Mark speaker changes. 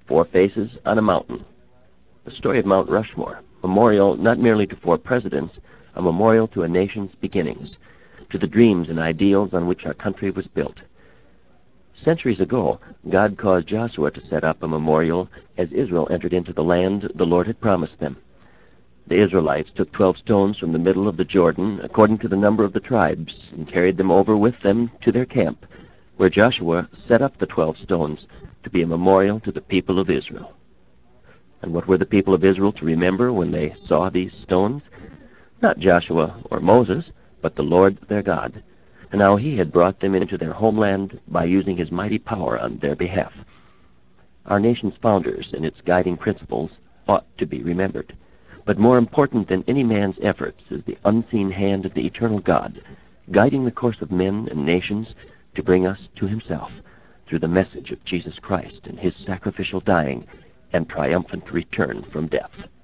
Speaker 1: Four Faces on a Mountain. The story of Mount Rushmore, memorial not merely to four presidents, a memorial to a nation's beginnings, to the dreams and ideals on which our country was built. Centuries ago, God caused Joshua to set up a memorial as Israel entered into the land the Lord had promised them. The Israelites took 12 stones from the middle of the Jordan, according to the number of the tribes, and carried them over with them to their camp, where Joshua set up the 12 stones to be a memorial to the people of Israel. And what were the people of Israel to remember when they saw these stones? Not Joshua or Moses, but the Lord their God, and how he had brought them into their homeland by using his mighty power on their behalf. Our nation's founders and its guiding principles ought to be remembered. But more important than any man's efforts is the unseen hand of the eternal God, guiding the course of men and nations to bring us to himself through the message of Jesus Christ and his sacrificial dying and triumphant return from death.